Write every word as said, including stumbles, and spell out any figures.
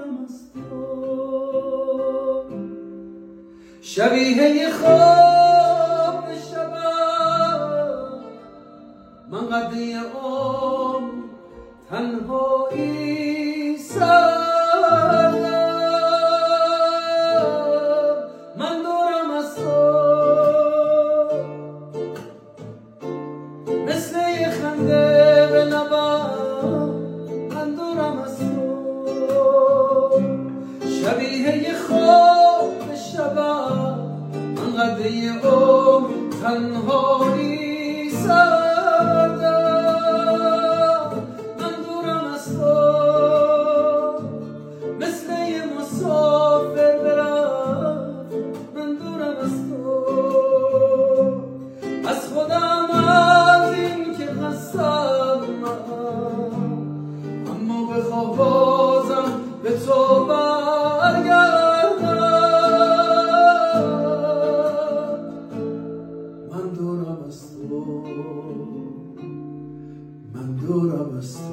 دورم از تو، شبیه خواب شبم من قدری عمر تنهایی سردم، من دورم از تو مثل یه خنده به لبم، من دورم از تو شبیه یه خواب شبم من قدری عمر تنهایی سردم، من دورم از تو مثل یه مسافر برم، من دورم از تو از خودم، از این که هستم من، اما بخواه بازم به تو برگردم، من دورم از تو، من دورم از تو.